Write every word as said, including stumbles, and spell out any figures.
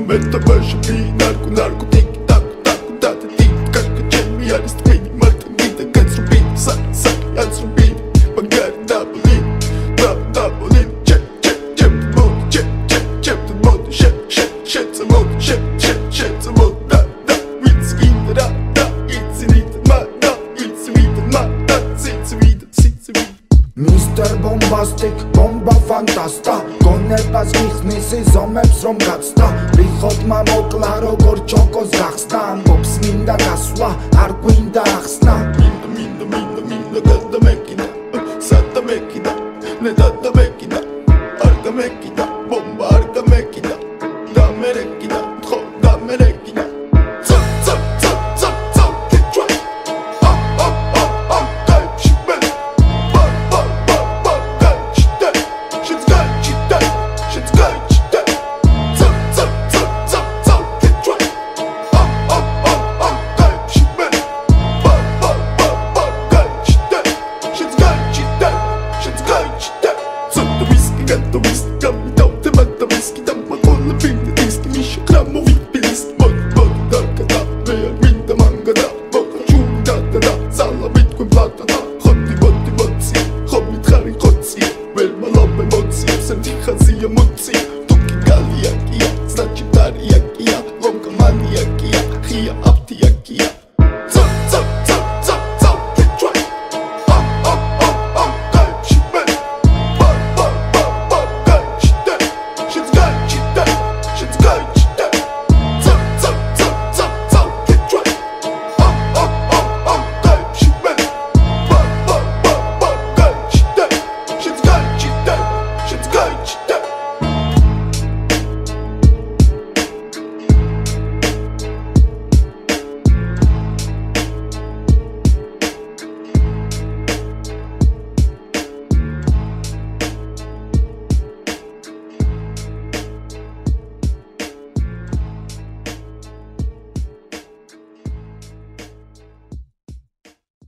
მეტა ბაშები ნარკო ნარკოტიკი ტაკო ტაკო დადები კაკა ჩემი არის თქვენი მარტო მიდა გაცრუპი საკი საკი აცრუპი მაგარი დაბლი დაბლი ჩე ჩე ჩე მოდ ჩე ჩე ჩე მოდ შე შე შე მოდ შე შე შე მოდ და და ვიც ვინდა და იცი ვით მა და იცი ვით მა და იცი ვით იცი ვით Mister Bombastic, bomba fantasta გონებას გიხსნის ზომებს რომ გაცდა რიხოდმა მოკლა როგორ ჩოკოს გახსნა ამბობს მინდა გასვლა არ გვინდა ახსნა მინდა მინდა მინდა მინდა გადამეკიდა